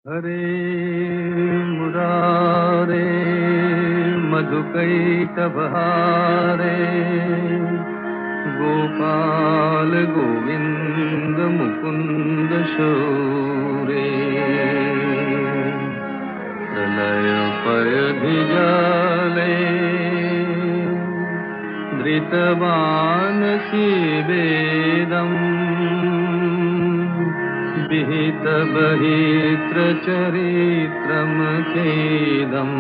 हरे मुरारे मधुकैटभहारे गोपाल गोविंद मुकुंद शौरे प्रलय पयधिजाले धृतवानसि वेदम् विहित बहित्र चरित्रमखेदम्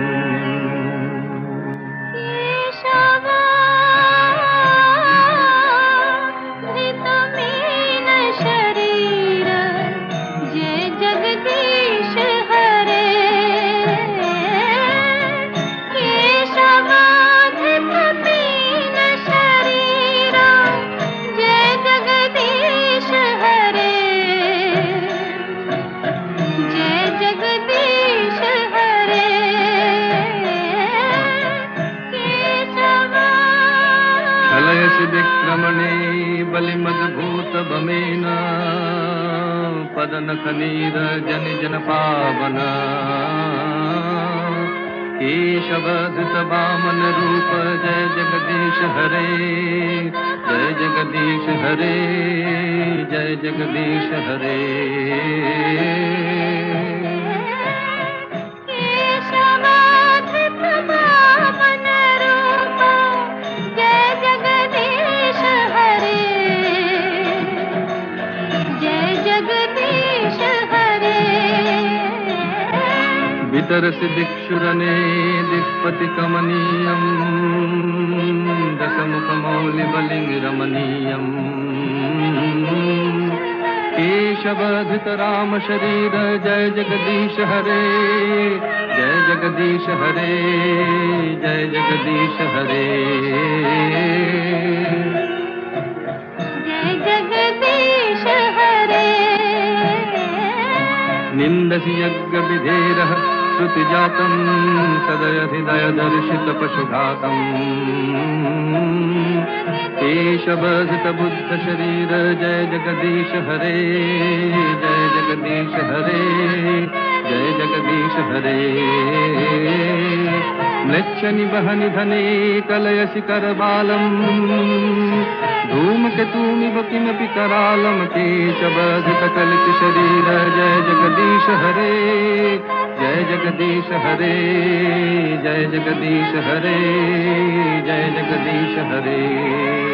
कलयसि विक्रमणे बलिमद्भूत बमेन पदनखनीरजन जन पावन केशवधृत वामन रूप जय जगदीश हरे जय जगदीश हरे जय जगदीश हरे वितरसि दिक्षुरने दिक्पति कमनीयम् दशमुखमौलिबलिङ्गरमणीयम् केशवधृत राम शरीर जय जगदीश हरे जय जगदीश हरे जय जगदीश हरे जय जगदीश हरे निन्दसि यज्ञविधेरः श्रुतिजातं सदयधिदयदर्शित पशुघातम् केशवधृत बुद्ध शरीर जय जगदीश हरे जय जगदीश हरे जय जगदीश हरे म्लेच्छनि वहनि धने कलयसि करबालम् धूमकेतुमिव किमपि करालं केशवधृत कलित शरीर जय जगदीश हरे जय जगदीश हरे जय जगदीश हरे जय जगदीश हरे